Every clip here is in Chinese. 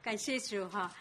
感谢主哈，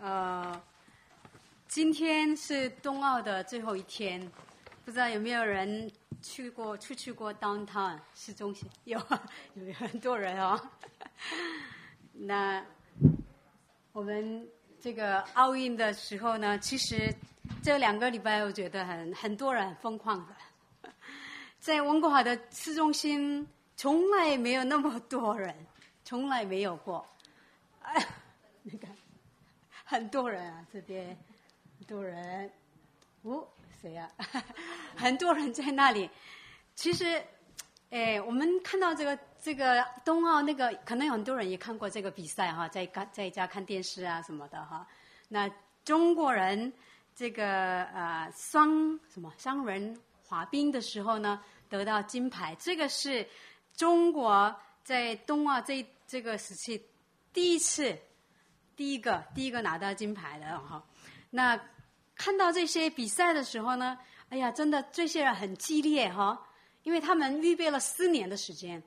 今天是冬奥的最后一天，不知道有没有人出去过 downtown 市中心？有很多人哦。那我们这个奥运的时候呢，其实这2个礼拜我觉得很多人很疯狂的，在温哥华的市中心从来没有那么多人，从来没有过。你看，很多人啊，这边很多人，谁啊？很多人在那里。其实，我们看到这个冬奥那个，可能有很多人也看过这个比赛哈，在家看电视啊什么的哈。那中国人这个双人滑冰的时候呢，得到金牌，这个是中国在冬奥这个时期第一个拿到金牌的哈。那看到这些比赛的时候呢，哎呀，真的这些人很激烈哈，因为他们预备了4年的时间，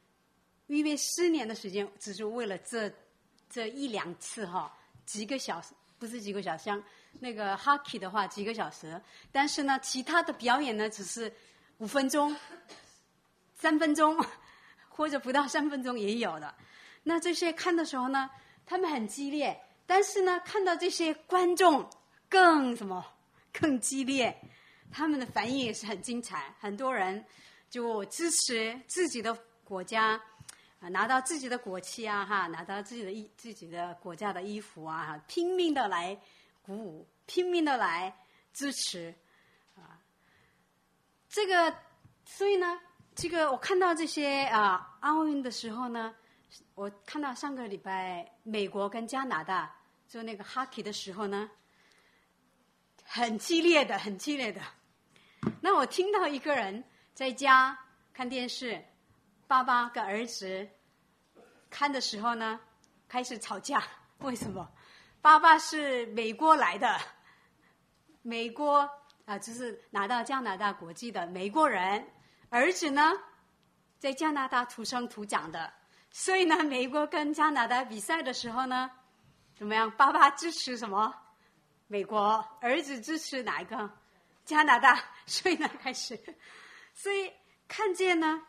只是为了这1-2次哈，几个小时，不是几个小时，像那个 hockey 的话几个小时，但是呢，其他的表演呢只是5分钟、3分钟，或者不到3分钟也有的。那这些看的时候呢，他们很激烈，但是呢，看到这些观众更激烈，他们的反应也是很精彩。很多人就支持自己的国家，拿到自己的国旗啊，拿到自己的国家的衣服啊，拼命的来鼓舞，拼命的来支持啊。所以呢，我看到这些奥运的时候呢，我看到上个礼拜美国跟加拿大做那个 hockey 的时候呢，很激烈的。那我听到一个人在家看电视，爸爸跟儿子看的时候呢，开始吵架。为什么？爸爸是美国来的，美国就是拿到加拿大国籍的美国人，儿子呢在加拿大土生土长的。所以呢，美国跟加拿大比赛的时候呢，怎么样？爸爸支持什么？美国，儿子支持哪一个？加拿大。所以呢，所以看见呢，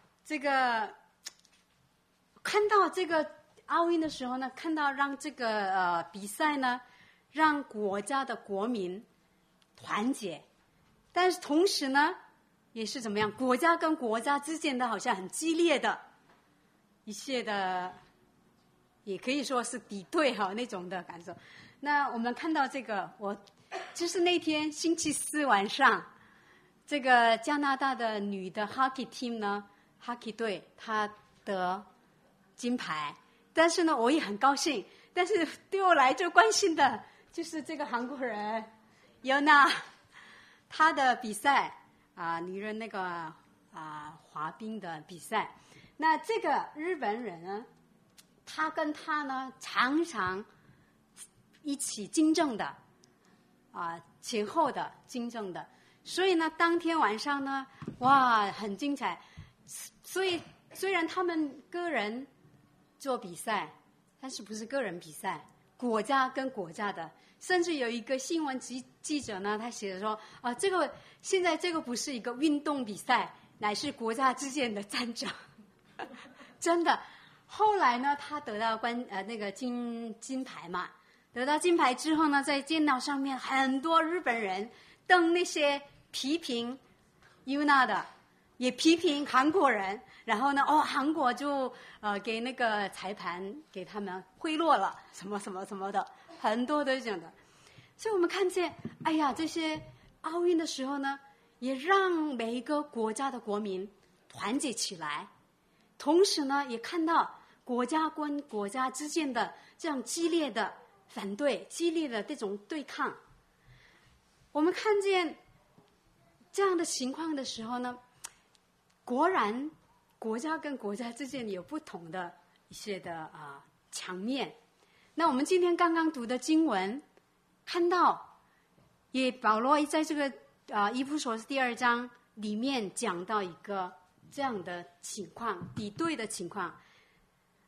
看到这个奥运的时候呢，看到让这个比赛呢，让国家的国民团结，但是同时呢，也是怎么样？国家跟国家之间的好像很激烈的。一切的，也可以说是敌对那种的感受。那我们看到这个，就是那天星期4晚上，这个加拿大的女的 hockey team 呢 ，hockey 队她得金牌，但是呢，我也很高兴。但是对我来最关心的就是这个韩国人Yona，她的比赛女人那个滑冰的比赛。那这个日本人呢，他跟他呢常常一起竞争的，前后的竞争的，所以呢，当天晚上呢，哇，很精彩。所以虽然他们个人做比赛，但是不是个人比赛，国家跟国家的。甚至有一个新闻记者呢，他写的说，现在这个不是一个运动比赛，乃是国家之间的战争。真的，后来呢，他得到那个金牌嘛，得到金牌之后呢，在电脑上面很多日本人登那些批评 Yuna 的，也批评韩国人，然后呢，韩国就给那个裁判给他们贿赂了，什么的，很多都是这样的。所以我们看见，哎呀，这些奥运的时候呢，也让每一个国家的国民团结起来。同时呢，也看到国家跟国家之间的这样激烈的反对、激烈的这种对抗。我们看见这样的情况的时候呢，果然国家跟国家之间有不同的一些的场面。那我们今天刚刚读的经文，看到也保罗在这个以弗所书第2章里面讲到一个这样的情况，敌对的情况。我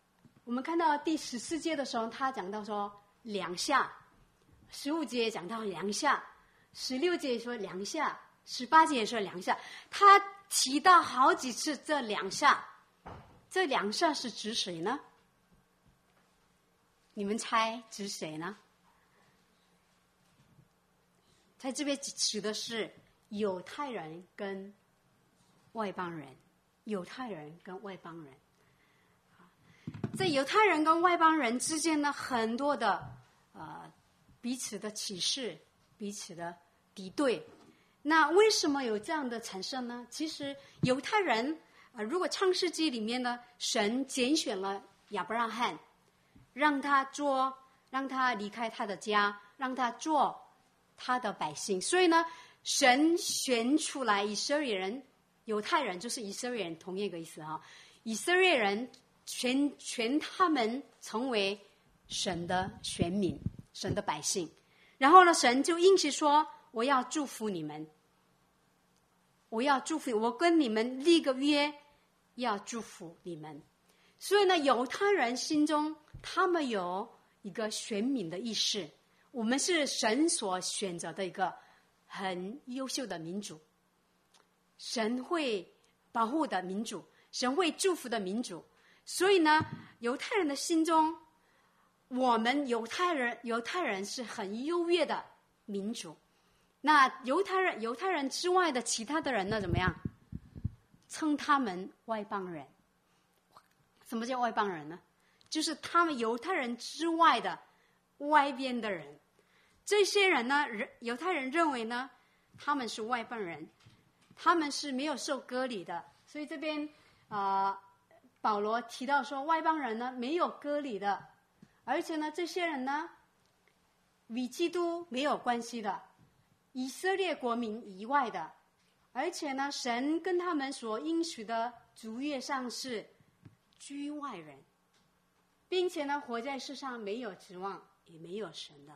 我们看到第14节的时候，他讲到说2下，15节讲到2下，16节说2下，18节说2下，他提到好几次这2下，这2下是指谁呢？你们猜指谁呢？在这边指的是犹太人跟外邦人，犹太人跟外邦人。在犹太人跟外邦人之间呢，很多的彼此的歧视，彼此的敌对。那为什么有这样的产生呢？其实犹太人如果创世纪里面呢，神拣选了亚伯拉罕，让他离开他的家，让他做他的百姓。所以呢，神选出来以色列人，犹太人就是以色列人同一个意思哈。以色列人选他们成为神的选民，神的百姓。然后呢，神就应许说：“我要祝福你们，我要祝福，我跟你们立个约，要祝福你们。”所以呢，犹太人心中他们有一个选民的意识，我们是神所选择的一个很优秀的民族，神会保护的民族，神会祝福的民族。所以呢，犹太人的心中，我们犹太人是很优越的民族。那犹太人之外的其他的人呢，怎么样？称他们外邦人。什么叫外邦人呢？就是他们犹太人之外的外边的人。这些人呢，犹太人认为呢，他们是外邦人，他们是没有受割礼的。所以这边保罗提到说，外邦人呢没有割礼的，而且呢，这些人呢与基督没有关系的，以色列国民以外的，而且呢，神跟他们所应许的族约上是居外人，并且呢，活在世上没有指望，也没有神的。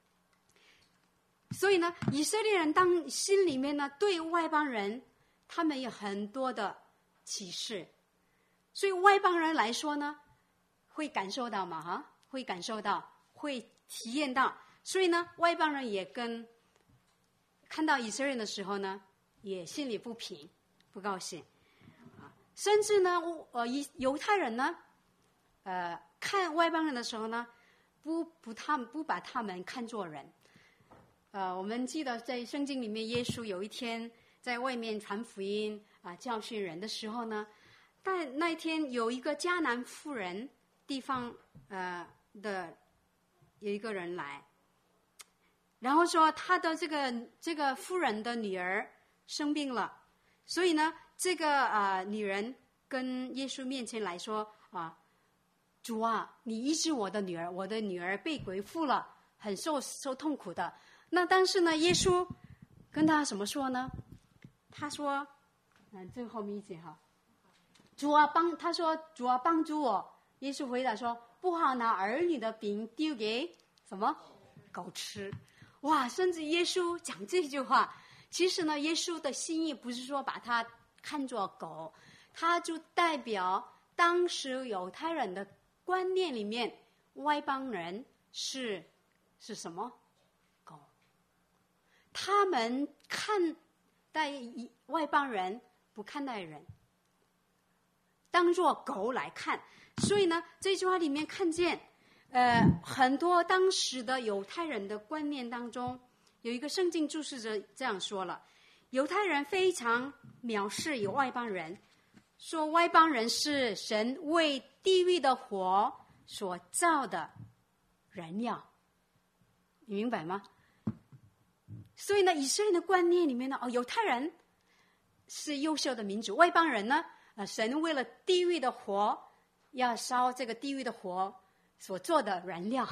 所以呢，以色列人当心里面呢，对外邦人他们有很多的歧视。所以外邦人来说呢，会感受到嘛，会感受到，会体验到。所以呢，外邦人也看到以色列人的时候呢，也心里不平，不高兴。甚至呢，犹太人呢，看外邦人的时候呢，不把他们看作人。我们记得在圣经里面，耶稣有一天在外面传福音教训人的时候呢，但那一天有一个迦南妇人地方的有一个人来，然后说他的这个妇人的女儿生病了，所以呢，这个女人跟耶稣面前来说主啊，你医治我的女儿，我的女儿被鬼附了，很受痛苦的。那但是呢，耶稣跟他怎么说呢？他说，这后面一节哈，他说主啊帮助我。耶稣回答说，不好拿儿女的饼丢给什么狗吃。哇，甚至耶稣讲这句话，其实呢，耶稣的心意不是说把他看作狗，他就代表当时犹太人的观念里面，外邦人是什么？狗。他们看待外邦人，不看待人，当作狗来看。所以呢，这句话里面看见很多当时的犹太人的观念当中，有一个圣经注释者这样说了：犹太人非常藐视有外邦人，说外邦人是神为地狱的火所造的燃料。你明白吗？所以呢，以色列的观念里面呢，犹太人是优秀的民族，外邦人呢，神为了地狱的火，要烧这个地狱的火所做的燃料。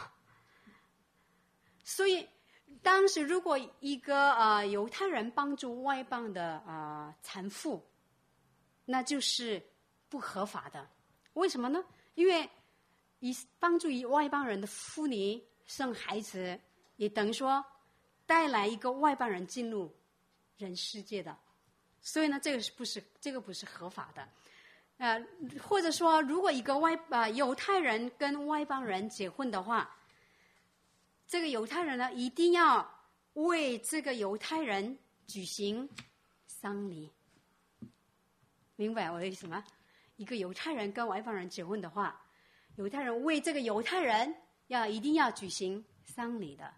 所以当时如果一个犹太人帮助外邦的产妇，那就是不合法的。为什么呢？因为帮助外邦人的妇女生孩子，也等于说带来一个外邦人进入人世界的。所以呢，这个不是合法的。 或者说，如果一个犹太人跟外邦人结婚的话，这个犹太人呢，一定要为这个犹太人举行丧礼。明白我的意思吗？一个犹太人跟外邦人结婚的话，犹太人为这个犹太人一定要举行丧礼的。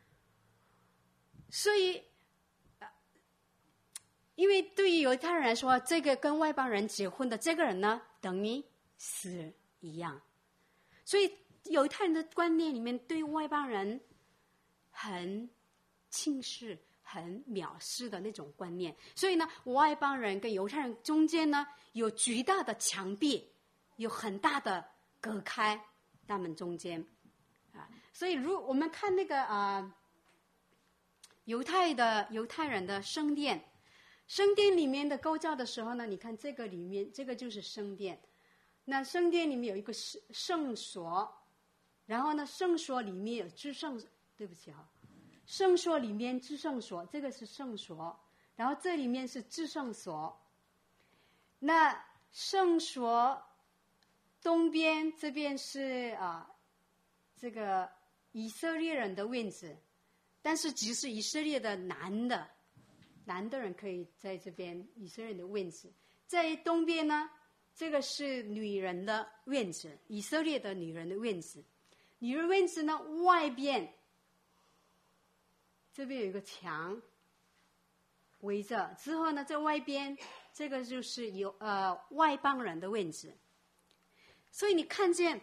所以，因为对于犹太人来说，这个跟外邦人结婚的这个人呢，等于死一样。所以犹太人的观念里面对外邦人很轻视、很藐视的那种观念。所以呢，外邦人跟犹太人中间呢，有巨大的墙壁，有很大的隔开他们中间。所以我们看那个犹太人的圣殿，圣殿里面的构造的时候呢，你看这个里面，这个就是圣殿。那圣殿里面有一个圣所，然后呢，圣所里面有至圣，对不起哈，圣所里面至圣所，这个是圣所，然后这里面是至圣所。那圣所东边这边是这个以色列人的位置，但是只是以色列的男的人可以在这边以色列的位置。在东边呢，这个是女人的位置，以色列的女人的位置。女人位置呢，外边这边有一个墙围着，之后呢，在外边这个就是外邦人的位置。所以你看见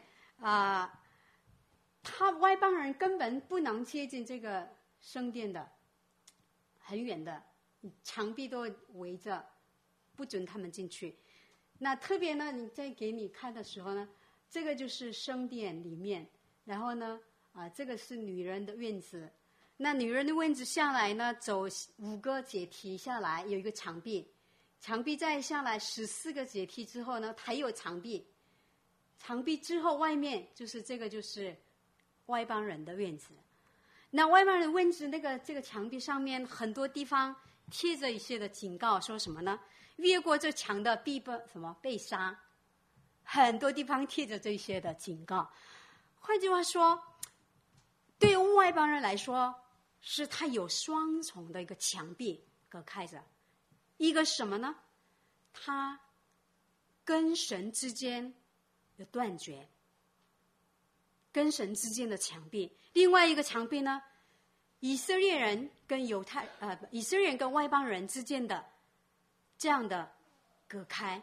他外邦人根本不能接近这个圣殿的，很远的墙壁都围着，不准他们进去。那特别呢，你在给你看的时候呢，这个就是圣殿里面，然后呢这个是女人的院子。那女人的院子下来呢，走5个阶梯下来，有一个墙壁，墙壁再下来14个阶梯之后呢，还有墙壁，墙壁之后外面就是这个就是外邦人的院子。那外邦人的院子这个墙壁上面很多地方贴着一些的警告，说什么呢？越过这墙的必被杀，很多地方贴着这些的警告。换句话说，对于外邦人来说，是他有双重的一个墙壁隔开着。一个什么呢？他跟神之间有断绝，跟神之间的墙壁。另外一个墙壁呢，以色列人跟以色列人跟外邦人之间的这样的隔开。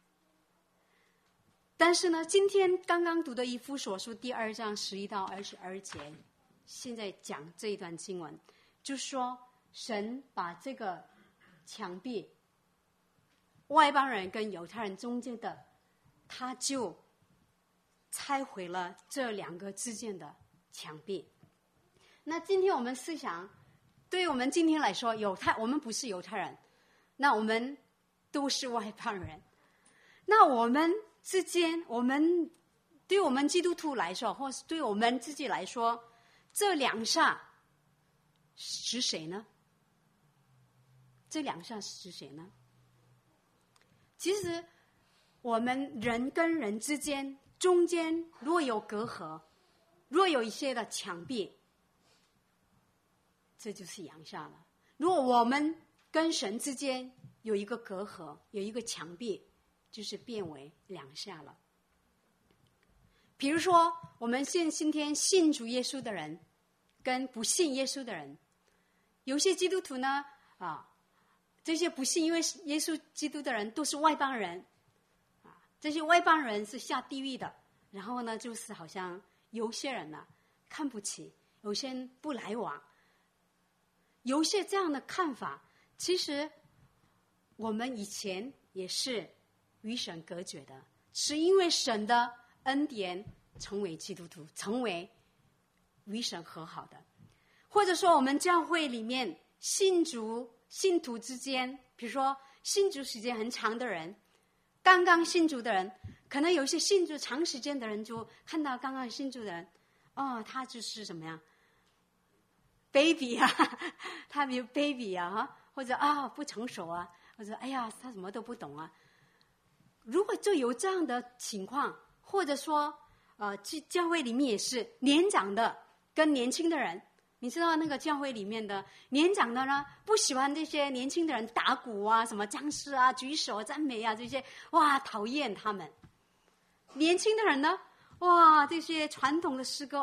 但是呢，今天刚刚读的以弗所书第2章11到22节，现在讲这一段经文，就说神把这个墙壁，外邦人跟犹太人中间的，他就拆毁了这2个之间的墙壁。那今天我们思想，对于我们今天来说，我们不是犹太人，那我们都是外邦人。那我们之间，对我们基督徒来说，或是对我们自己来说，这2煞是谁呢？这2煞是谁呢？其实我们人跟人之间中间若有隔阂，若有一些的墙壁，这就是阳煞了。如果我们跟神之间有一个隔阂，有一个墙壁，就是变为2煞了。比如说我们今天信主耶稣的人跟不信耶稣的人，有些基督徒呢这些不信因为耶稣基督的人都是外邦人这些外邦人是下地狱的。然后呢，就是好像有些人呢看不起，有些人不来往，有些这样的看法。其实我们以前也是与神隔绝的，是因为神的恩典成为基督徒，成为与神和好的。或者说我们教会里面信徒之间，比如说信主时间很长的人，刚刚信主的人，可能有一些信主长时间的人就看到刚刚信主的人，他就是什么呀 baby 他比如 baby 或者不成熟或者哎呀他什么都不懂如果就有这样的情况，或者说教会里面也是年长的跟年轻的人，你知道那个教会里面的年长的呢，不喜欢这些年轻的人打鼓啊、什么僵尸啊、举手赞美啊这些，哇，讨厌他们。年轻的人呢，哇，这些传统的诗歌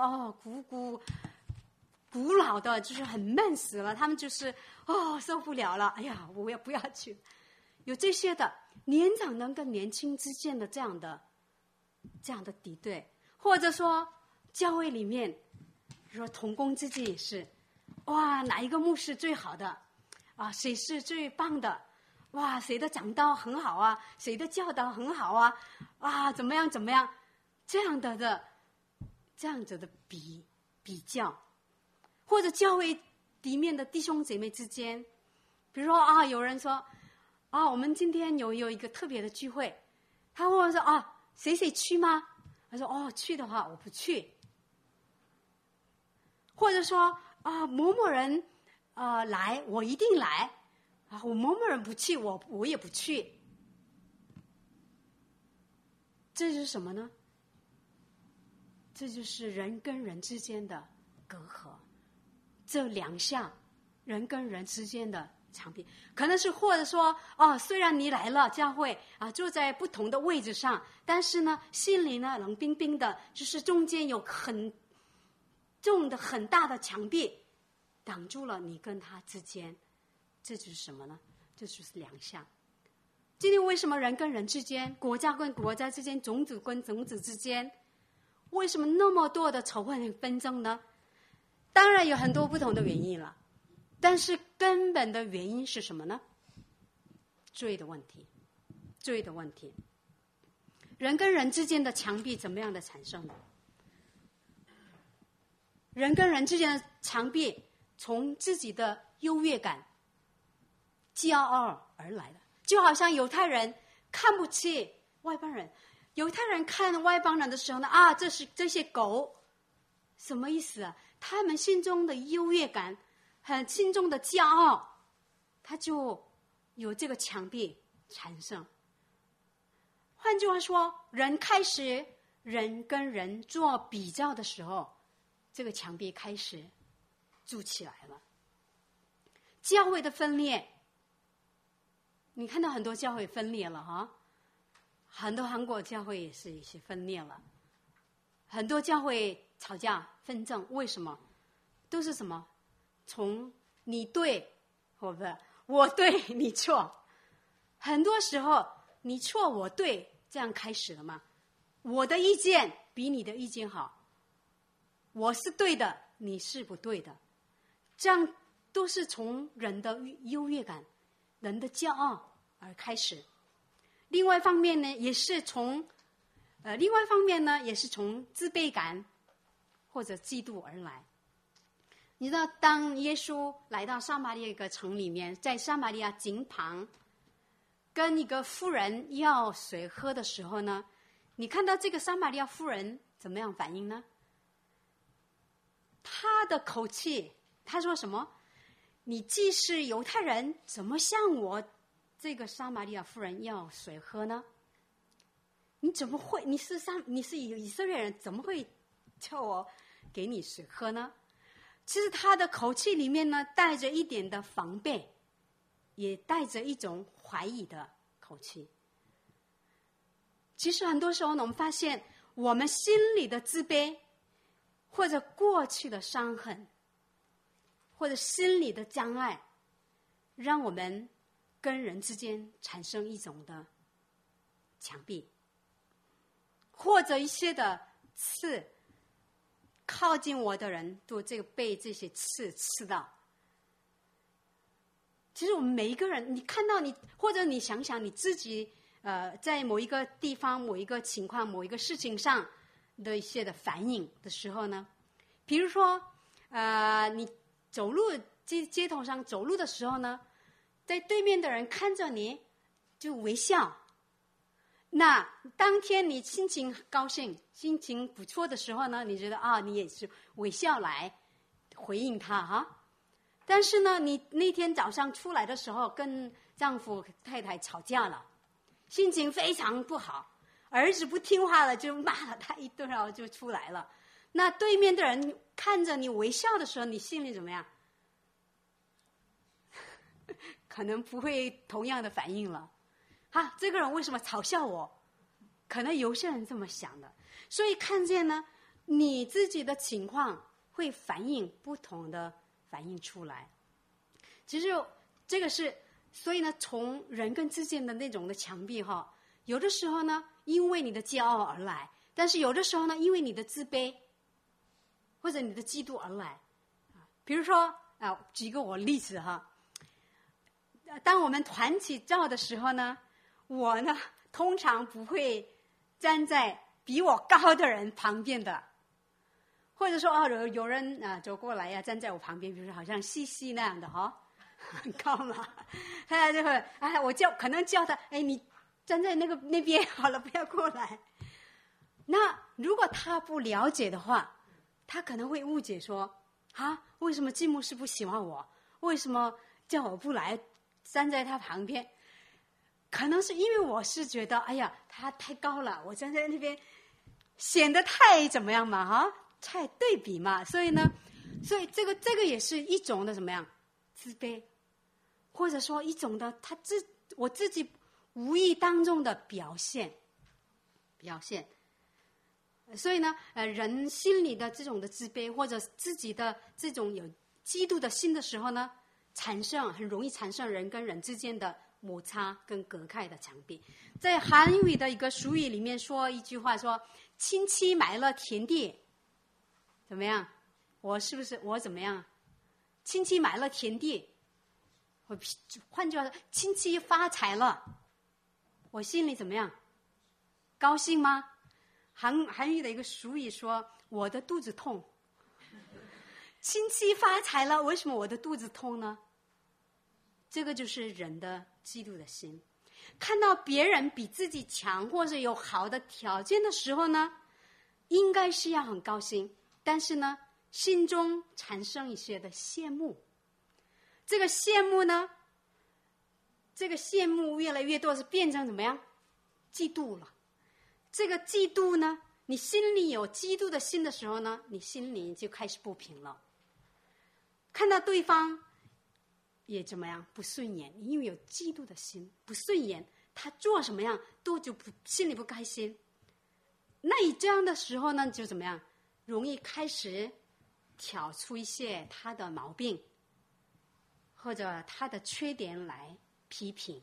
古老的，就是很闷死了，他们就是受不了了，哎呀，我也不要去。有这些的年长人跟年轻之间的这样的敌对，或者说教会里面说同工之间也是，哇，哪一个牧师最好的啊？谁是最棒的？哇，谁的讲道很好啊？谁的教导很好啊？啊，怎么样？这样子的比较，或者教会里面的弟兄姐妹之间，比如说有人说我们今天有一个特别的聚会，他问我说谁去吗？他说去的话我不去，或者说某某人来我一定来我某某人不去我也不去，这是什么呢？这就是人跟人之间的隔阂，这两项人跟人之间的墙壁，可能是或者说虽然你来了教会坐在不同的位置上，但是呢心里呢冷冰冰的，就是中间有很重的很大的墙壁挡住了你跟他之间。这就是什么呢？这就是两项。今天为什么人跟人之间，国家跟国家之间，种子跟种子之间，为什么那么多的仇恨和纷争呢？当然有很多不同的原因了，但是根本的原因是什么呢？罪的问题。人跟人之间的墙壁怎么样的产生的？人跟人之间的墙壁从自己的优越感、骄傲而来的，就好像犹太人看不起外邦人，犹太人看外邦人的时候呢，这些狗，什么意思啊？他们心中的优越感，心中的骄傲，他就有这个墙壁产生。换句话说，人跟人做比较的时候，这个墙壁开始筑起来了。教会的分裂，你看到很多教会分裂了很多韩国教会也是一些分裂了，很多教会吵架纷争，为什么？都是什么？从你对或不我对你错，很多时候你错我对这样开始了吗？我的意见比你的意见好，我是对的你是不对的，这样都是从人的优越感、人的骄傲而开始。另外一方面呢，也是从自卑感或者嫉妒而来。你知道，当耶稣来到撒玛利亚一个城里面，在撒玛利亚井旁跟一个妇人要水喝的时候呢，你看到这个撒玛利亚妇人怎么样反应呢？他的口气，他说什么？你既是犹太人，怎么向我这个撒玛利亚妇人要水喝呢？你怎么会？你是以色列人，怎么会叫我给你水喝呢？其实他的口气里面呢，带着一点的防备，也带着一种怀疑的口气。其实很多时候呢，我们发现我们心里的自卑，或者过去的伤痕，或者心里的障碍，让我们跟人之间产生一种的墙壁，或者一些的刺，靠近我的人都被这些刺刺到。其实我们每一个人，你看到你，或者你想想你自己在某一个地方、某一个情况、某一个事情上的一些的反应的时候呢，比如说你走路街头上走路的时候呢，在对面的人看着你就微笑，那当天你心情高兴、心情不错的时候呢，你觉得你也是微笑来回应他但是呢，你那天早上出来的时候跟丈夫太太吵架了， 心情非常不好，儿子不听话了就骂了他一顿，然后就出来了。那对面的人看着你微笑的时候，你心里怎么样？可能不会同样的反应了。这个人为什么嘲笑我？可能有些人这么想的。所以看见呢，你自己的情况会反映不同的反应出来。其实这个是，所以呢，从人跟之间的那种的墙壁有的时候呢，因为你的骄傲而来，但是有的时候呢，因为你的自卑或者你的嫉妒而来。比如说举个我例子当我们团体照的时候呢，我呢通常不会站在比我高的人旁边的，或者说有人走过来站在我旁边，比如说好像西西那样的很高嘛，他就会我可能叫他你站在那边好了，不要过来。那如果他不了解的话，他可能会误解说为什么季牧师不喜欢我？为什么叫我不来站在他旁边？可能是因为我是觉得他太高了，我站在那边显得太怎么样嘛太对比嘛。所以这个也是一种的怎么样自卑，或者说一种的我自己无意当中的表现。所以呢人心里的这种的自卑，或者自己的这种有嫉妒的心的时候呢，很容易产生人跟人之间的摩擦跟隔开的墙壁。在韩语的一个俗语里面说一句话，说亲戚买了田地怎么样？我怎么样？亲戚买了田地，换句话说，亲戚发财了，我心里怎么样？高兴吗？韩语的一个俗语说我的肚子痛。亲戚发财了，为什么我的肚子痛呢？这个就是人的嫉妒的心。看到别人比自己强或者有好的条件的时候呢，应该是要很高兴，但是呢心中产生一些的羡慕。这个羡慕越来越多，是变成怎么样？嫉妒了。这个嫉妒呢，你心里有嫉妒的心的时候呢，你心里就开始不平了。看到对方也怎么样？不顺眼，因为有嫉妒的心，不顺眼，他做什么样都心里不开心。那你这样的时候呢，就怎么样？容易开始挑出一些他的毛病或者他的缺点来批评。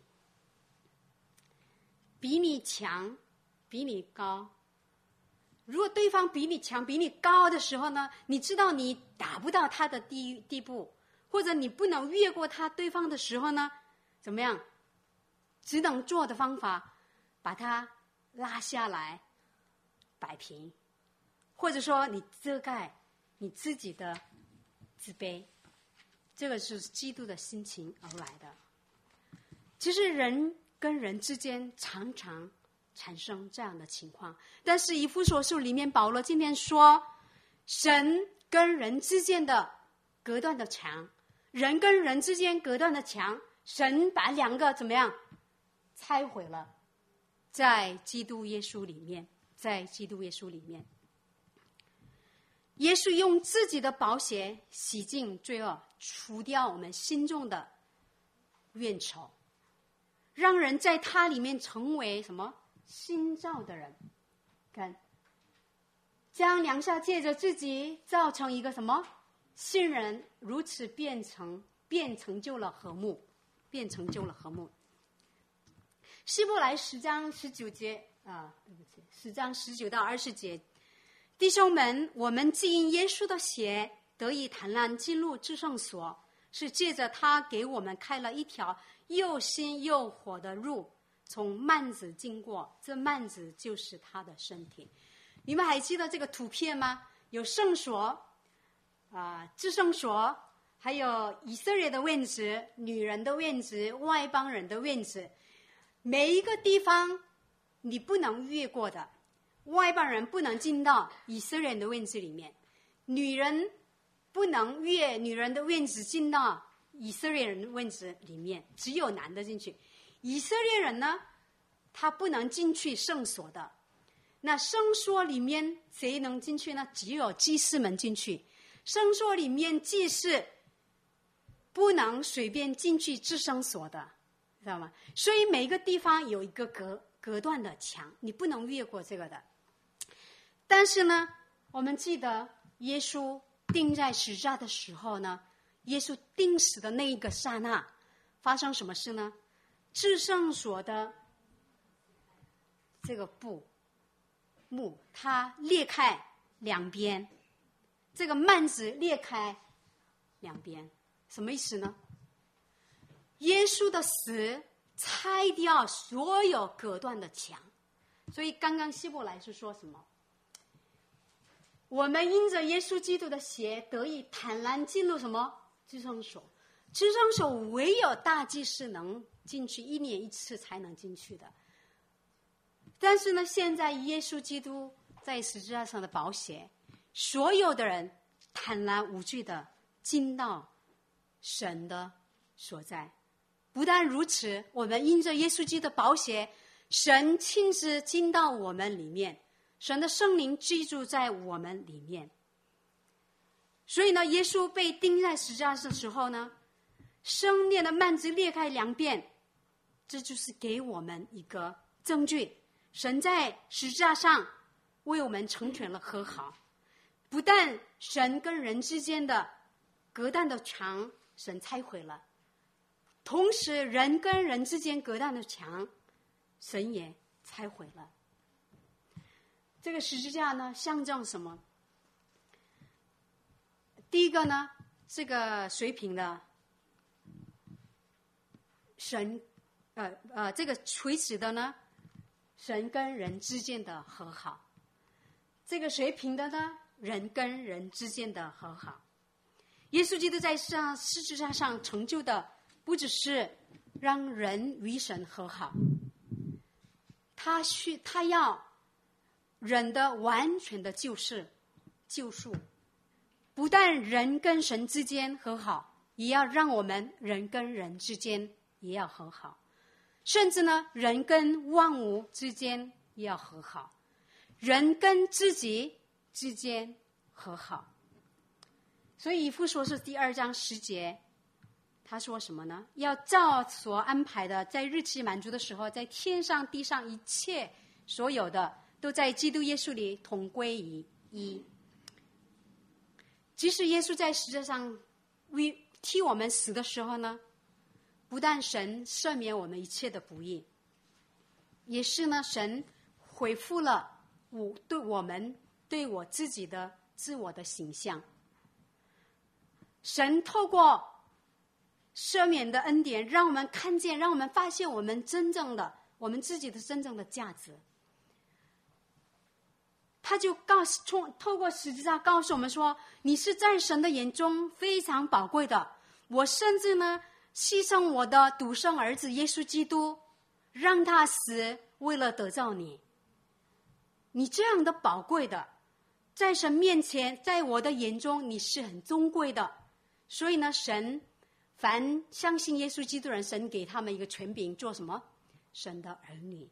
比你强比你高，如果对方比你强比你高的时候呢，你知道你达不到他的地步，或者你不能越过对方的时候呢，怎么样？只能做的方法把他拉下来摆平，或者说你遮盖你自己的自卑。这个是嫉妒的心情而来的。其实人跟人之间常常产生这样的情况，但是以弗所书里面保罗今天说，神跟人之间的隔断的墙，人跟人之间隔断的墙，神把两个怎么样拆毁了，在基督耶稣里面。耶稣用自己的宝血洗净罪恶，除掉我们心中的怨仇，让人在他里面成为什么？新造的人。看，将两下借着自己造成一个什么新人，如此便成就了和睦。希伯来10章19节10章19到20节，弟兄们，我们既因耶稣的血得以坦然进入至圣所，是借着他给我们开了一条又新又活的路，从幔子经过，这幔子就是他的身体。你们还记得这个图片吗？有圣所至圣所，还有以色列的院子、女人的院子、外邦人的院子。每一个地方你不能越过的，外邦人不能进到以色列人的院子里面，女人不能越女人的院子进到以色列人的院子里面，只有男的进去。以色列人呢， 他不能进去圣所的。那圣所里面谁能进去呢？只有祭司们进去。圣所里面祭司不能随便进去至圣所的，知道吗？所以每个地方有一个隔断的墙，你不能越过这个的。但是呢，我们记得耶稣钉在十字架的时候呢，耶稣钉死的那一个刹那，发生什么事呢？至圣所的这个幕它裂开两边，这个幔子裂开两边，什么意思呢？耶稣的死拆掉所有隔断的墙。所以刚刚希伯来是说什么？我们因着耶稣基督的血得以坦然进入什么？至圣所。至圣所唯有大祭司能进去，1年1次才能进去的。但是呢，现在耶稣基督在十字架上的宝血，所有的人坦然无惧的进到神的所在。不但如此，我们因着耶稣基督的宝血，神亲自进到我们里面，神的圣灵居住在我们里面。所以呢，耶稣被钉在十字架的时候呢，圣殿的幔子裂开两边，这就是给我们一个证据，神在十字架上为我们成全了和好。不但神跟人之间的隔断的墙神拆毁了，同时人跟人之间隔断的墙神也拆毁了。这个十字架呢，象征什么？第一个呢，这个水平的神，这个垂直的呢，神跟人之间的和好；这个水平的呢，人跟人之间的和好。耶稣基督在十字架上成就的，不只是让人与神和好，他要人的完全的救赎。不但人跟神之间和好，也要让我们人跟人之间也要和好，甚至呢，人跟万物之间也要和好，人跟自己之间和好。所以以弗所书第2章10节，他说什么呢？要照所安排的，在日期满足的时候，在天上地上一切所有的，都在基督耶稣里同归于一。即使耶稣在十字架上替我们死的时候呢，不但神赦免我们一切的不义，也是呢，神恢复了对我自己的自我的形象。神透过赦免的恩典，让我们看见，让我们发现我们自己的真正的价值。他就透过十字架告诉我们说，你是在神的眼中非常宝贵的，我甚至呢牺牲我的独生儿子耶稣基督，让他死，为了得造你。你这样的宝贵的，在神面前，在我的眼中你是很尊贵的。所以呢，神凡相信耶稣基督的人，神给他们一个权柄，做什么？神的儿女。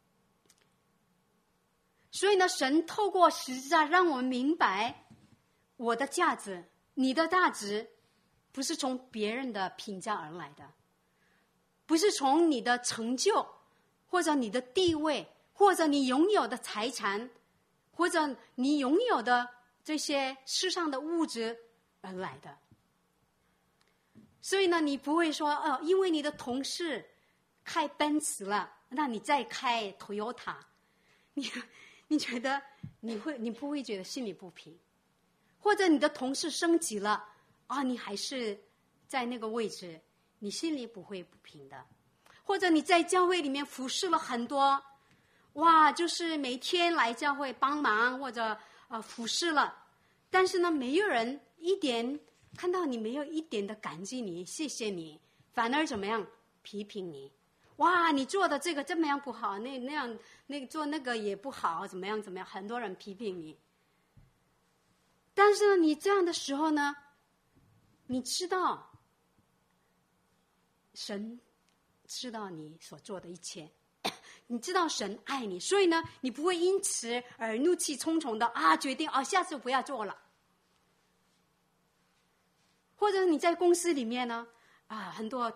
所以呢，神透过十字架让我们明白，我的价值，你的价值，不是从别人的评价而来的，不是从你的成就，或者你的地位，或者你拥有的财产，或者你拥有的这些世上的物质而来的。所以呢，你不会说因为你的同事开奔驰了，那你再开 Toyota， 你觉得你不会觉得心里不平，或者你的同事升级了你还是在那个位置，你心里不会不平的。或者你在教会里面服侍了很多，就是每天来教会帮忙或者服侍了，但是呢，没有人看到你没有一点的感激你，谢谢你，反而怎么样批评你？你做的这个这么样不好，那样做那个也不好，怎么样，很多人批评你。但是呢，你这样的时候呢，你知道，神知道你所做的一切， 你知道神爱你，所以呢，你不会因此而怒气冲冲的决定下次不要做了。或者你在公司里面呢很多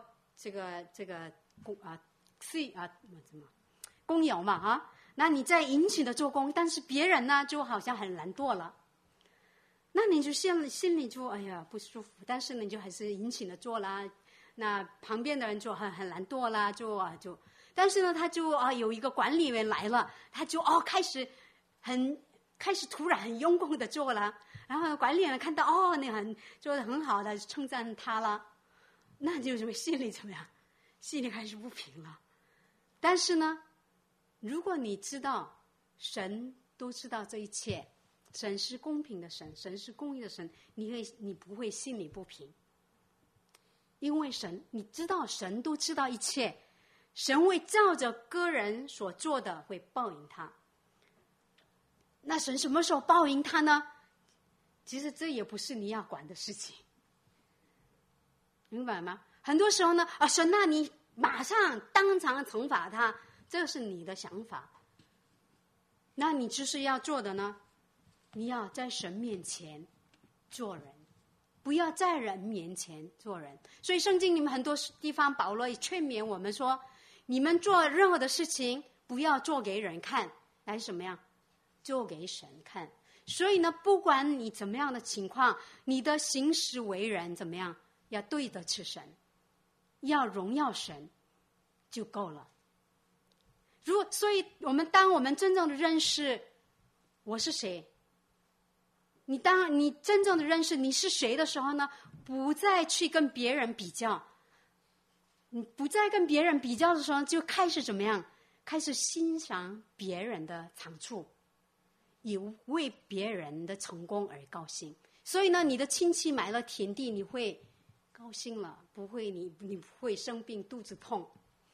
工友嘛那你在殷勤的做工，但是别人呢就好像很懒惰了，那你就心里就不舒服，但是你就还是殷勤的做啦。那旁边的人就很懒惰啦，但是呢，他就有一个管理员来了，他就开始突然很用功的做了，然后管理员看到你做得很好的，称赞他了，那就心里怎么样？心里开始不平了。但是呢，如果你知道神都知道这一切，神是公平的神，神是公义的神，你不会心里不平，因为你知道神都知道一切，神会照着个人所做的会报应他。那神什么时候报应他呢？其实这也不是你要管的事情，明白吗？很多时候呢神你马上当场惩罚他，这是你的想法。那你就是要做的呢，你要在神面前做人，不要在人面前做人。所以圣经里面很多地方保罗也劝勉我们说，你们做任何的事情不要做给人看，来什么样？做给神看。所以呢，不管你怎么样的情况，你的行事为人怎么样，要对得起神，要荣耀神就够了。所以当我们真正的认识我是谁，当你真正的认识你是谁的时候呢，不再去跟别人比较，你不再跟别人比较的时候，就开始怎么样？开始欣赏别人的长处，也为别人的成功而高兴。所以呢，你的亲戚买了田地，你会高兴了，你不会生病肚子痛。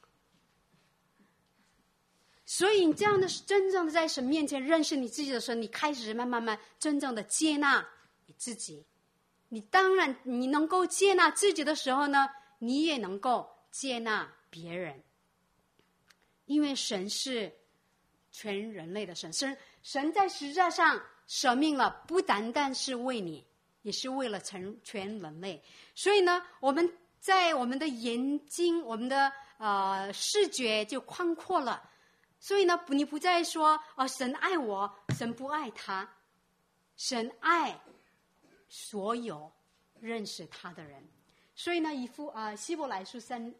所以你这样的真正的在神面前认识你自己的时候，你开始慢慢真正的接纳你自己。当然你能够接纳自己的时候呢，你也能够接纳别人。因为神是全人类的神，神在十字架上舍命了，不单单是为你，也是为了全人类。所以呢，我们在我们的眼睛，我们的视觉就宽阔了。所以呢，你不再说神爱我，神不爱他，神爱所有认识他的人。所以呢，希伯来书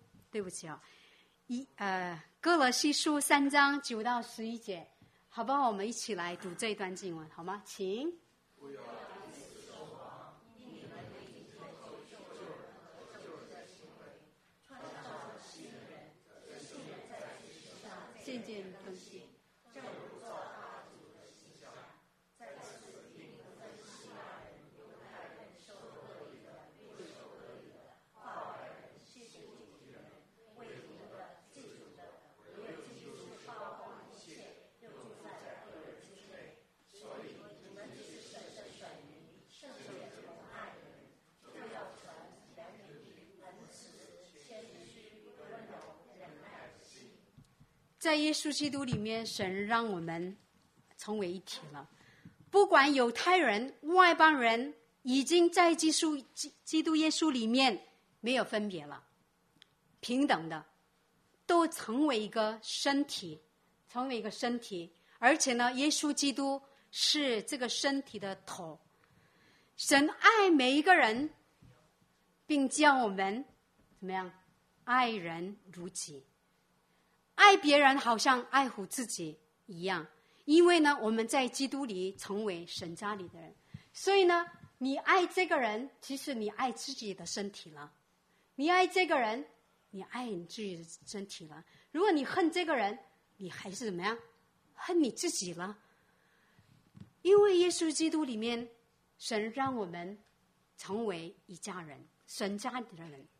歌罗西书3章9到11节，好不好？我们一起来读这一段经文，好吗？请。渐渐更新。在耶稣基督里面，神让我们成为一体了。不管犹太人、外邦人，已经在基督耶稣里面没有分别了，平等的，都成为一个身体，而且呢，耶稣基督是这个身体的头。神爱每一个人，并叫我们怎么样？爱人如己。爱别人好像爱护自己一样，因为呢，我们在基督里成为神家里的人，所以呢，你爱这个人，其实你爱自己的身体了；你爱这个人，你爱你自己的身体了。如果你恨这个人，你还是怎么样？恨你自己了。因为耶稣基督里面，神让我们成为一家人，神家里的人。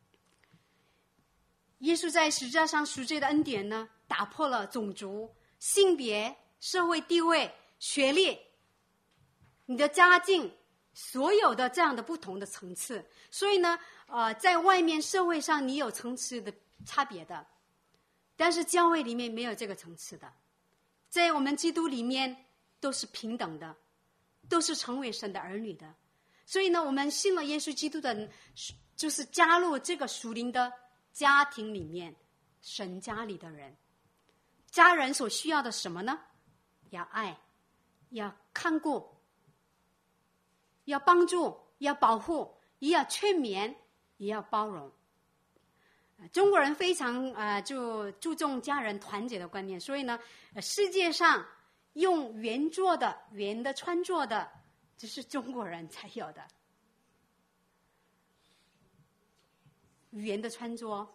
耶稣在十字架上赎罪的恩典呢，打破了种族、性别、社会地位、学历、你的家境，所有的这样的不同的层次。所以呢，在外面社会上你有层次的差别的， 但是教会里面没有这个层次的，在我们基督里面都是平等的，都是成为神的儿女的。所以呢，我们信了耶稣基督的人，就是加入这个属灵的家庭里面，神家里的人。家人所需要的什么呢？要爱，要看顾，要帮助，要保护，也要劝勉，也要包容。中国人非常就注重家人团结的观念，所以呢，世界上用圆做的、圆的餐桌的，只是中国人才有的。圆的餐桌，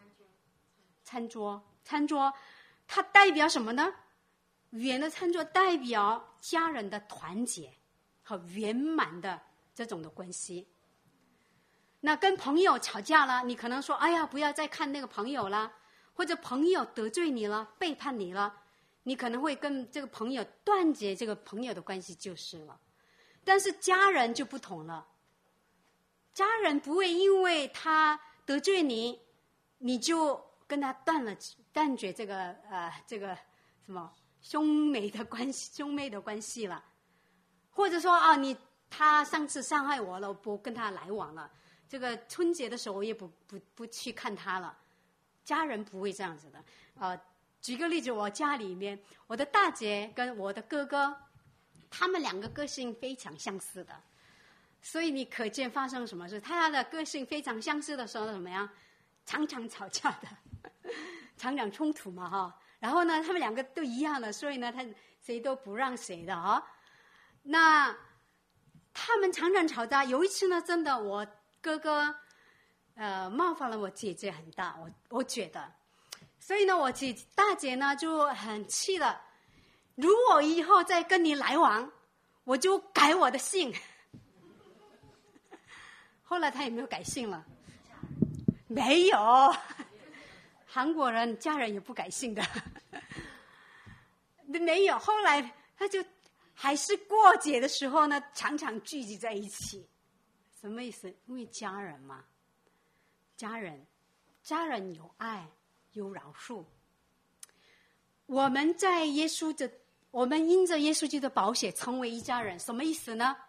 它代表什么呢？圆的餐桌代表家人的团结和圆满的这种的关系。那跟朋友吵架了，你可能说，哎呀，不要再看那个朋友了，或者朋友得罪你了，背叛你了，你可能会跟这个朋友断绝这个朋友的关系就是了。但是家人就不同了，家人不会因为他得罪你，你就跟他断绝这个什么兄妹的关系了，或者说他上次伤害我了，我不跟他来往了。这个春节的时候我也不去看他了，家人不会这样子的。举个例子，我家里面我的大姐跟我的哥哥，他们两个个性非常相似的，所以你可见发生什么事。他的个性非常相似的时候怎么样？常常吵架的，常常冲突嘛哈。然后呢，他们两个都一样的，所以呢，他谁都不让谁的哈。那他们常常吵架。有一次呢，真的我哥哥冒犯了我姐姐很大，我觉得，所以呢，我大姐呢就很气了。如果以后再跟你来往，我就改我的姓。后来他也没有改姓了，没有。韩国人家人也不改姓的，没有。后来他就还是过节的时候呢，常常聚集在一起。什么意思？因为家人嘛，家人有爱，有饶恕。我们因着耶稣基督的宝血成为一家人，什么意思呢？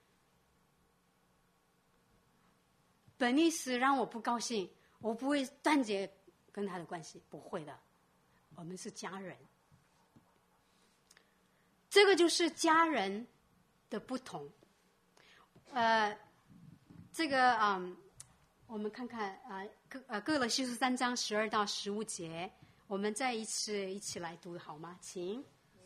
本意是让我不高兴，我不会断绝跟他的关系，不会的。我们是家人，这个就是家人的不同。我们看看歌罗西书3章12到15节，我们再一起来读好吗？请。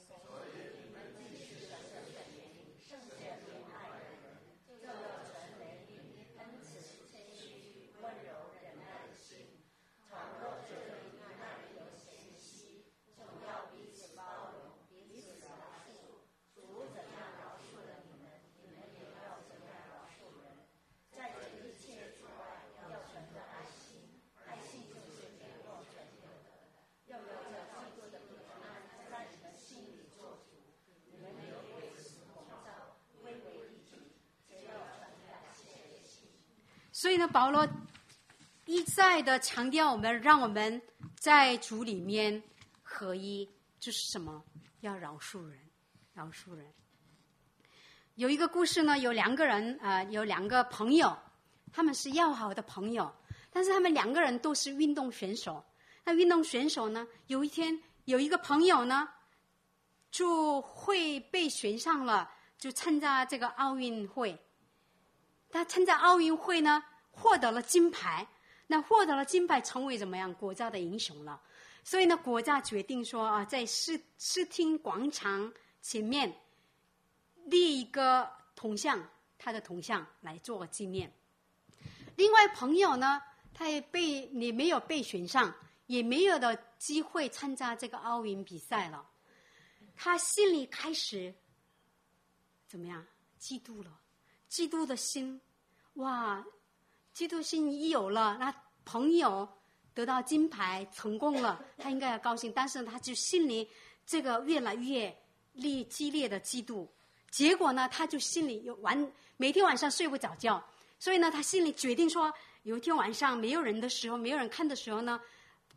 所以呢，保罗一再的强调让我们在主里面合一，就是什么？要饶恕人，饶恕人。有一个故事呢，有两个朋友，他们是要好的朋友，但是他们两个人都是运动选手。那运动选手呢，有一天有一个朋友呢，就会被选上了，就参加这个奥运会。他参加奥运会呢，获得了金牌。那获得了金牌，成为怎么样国家的英雄了？所以呢，国家决定说在视听广场前面立一个铜像，他的铜像来做个纪念。另外朋友呢，他也没有被选上，也没有的机会参加这个奥运比赛了。他心里开始怎么样？嫉妒了。基督的心，哇！基督心一有了，那朋友得到金牌成功了，他应该要高兴，但是他就心里这个越来越激烈的嫉妒，结果呢，他就心里每天晚上睡不着觉，所以呢，他心里决定说，有一天晚上没有人的时候，没有人看的时候呢，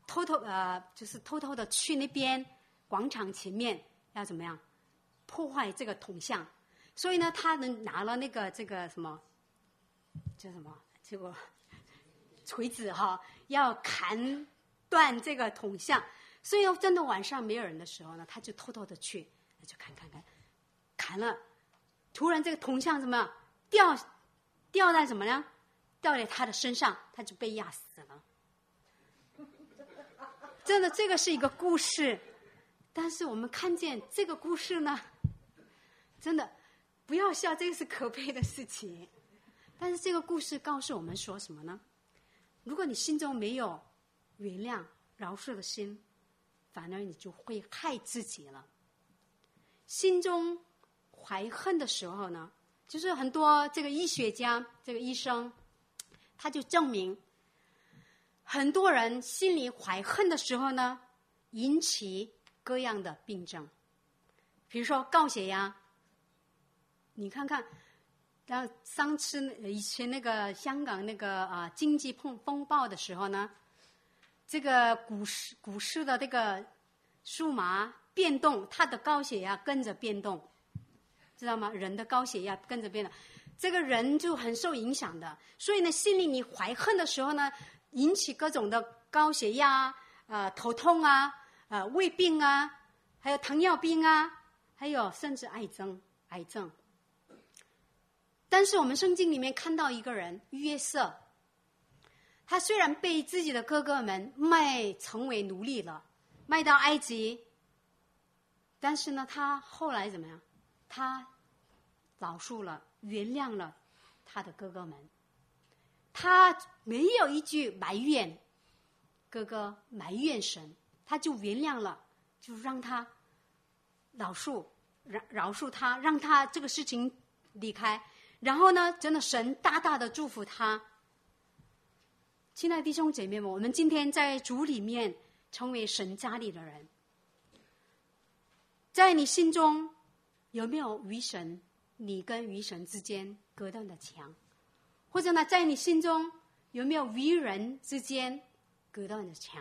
就是偷偷的去那边广场前面要怎么样破坏这个铜像，所以呢，他拿了这个什么叫什么这个锤子哈，要砍断这个铜像。所以真的晚上没有人的时候呢，他就偷偷的去，就砍了，突然这个铜像怎么样掉在什么呢？掉在他的身上，他就被压死了。真的，这个是一个故事，但是我们看见这个故事呢，真的不要笑，这个是可悲的事情。但是这个故事告诉我们说什么呢？如果你心中没有原谅、饶恕的心，反而你就会害自己了。心中怀恨的时候呢，就是很多这个医学家、这个医生，他就证明，很多人心里怀恨的时候呢，引起各样的病症，比如说高血压。你看看，上次以前那个香港那个经济风暴的时候呢，这个股市的这个数码变动，它的高血压跟着变动，知道吗？人的高血压跟着变动，这个人就很受影响的。所以呢，心里你怀恨的时候呢，引起各种的高血压头痛胃病还有糖尿病还有甚至癌症。但是我们圣经里面看到一个人约瑟，他虽然被自己的哥哥们成为奴隶了，卖到埃及，但是呢，他后来怎么样？他饶恕了，原谅了他的哥哥们，他没有一句埋怨哥哥，埋怨神，他就原谅了，就让他饶恕他，让他这个事情离开。然后呢，真的神大大的祝福他。亲爱的弟兄姐妹们，我们今天在主里面成为神家里的人，在你心中有没有你跟与神之间隔断的墙？或者呢，在你心中有没有与人之间隔断的墙？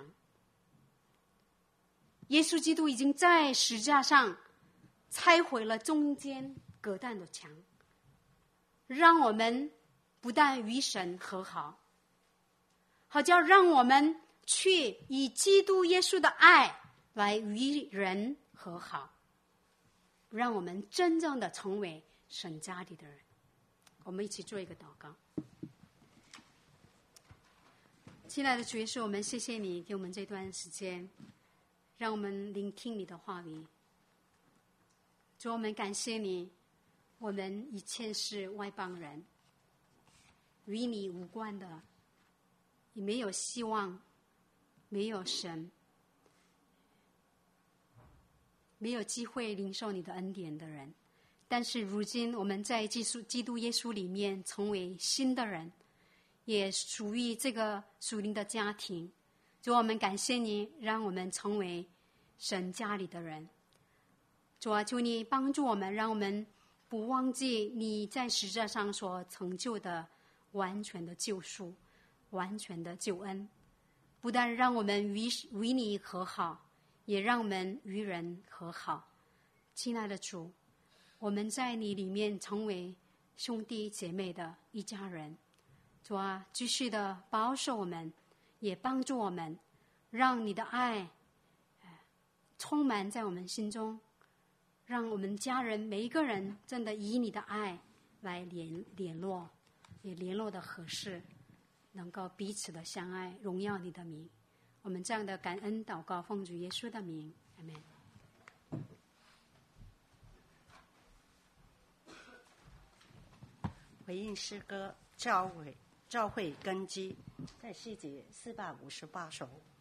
耶稣基督已经在十字架上拆毁了中间隔断的墙，让我们不但与神和好，好叫让我们去以基督耶稣的爱来与人和好，让我们真正的成为神家里的人。我们一起做一个祷告。亲爱的主耶稣，我们谢谢你给我们这段时间，让我们聆听你的话语。主，我们感谢你，我们以前是外邦人，与你无关的，也没有希望，没有神，没有机会领受你的恩典的人。但是如今我们在基督耶稣里面成为新的人，也属于这个属灵的家庭。主，我们感谢你，让我们成为神家里的人。主啊，求你帮助我们，让我们不忘记你在十字架上所成就的完全的救赎，完全的救恩。不但让我们与你和好，也让我们与人和好。亲爱的主，我们在你里面成为兄弟姐妹的一家人。主啊，继续的保守我们，也帮助我们，让你的爱充满在我们心中，让我们家人每一个人真的以你的爱来联络，也联络的合适，能够彼此的相爱，荣耀你的名。我们这样的感恩祷告，奉主耶稣的名，阿们。 回应诗歌教会根基，在细节458首。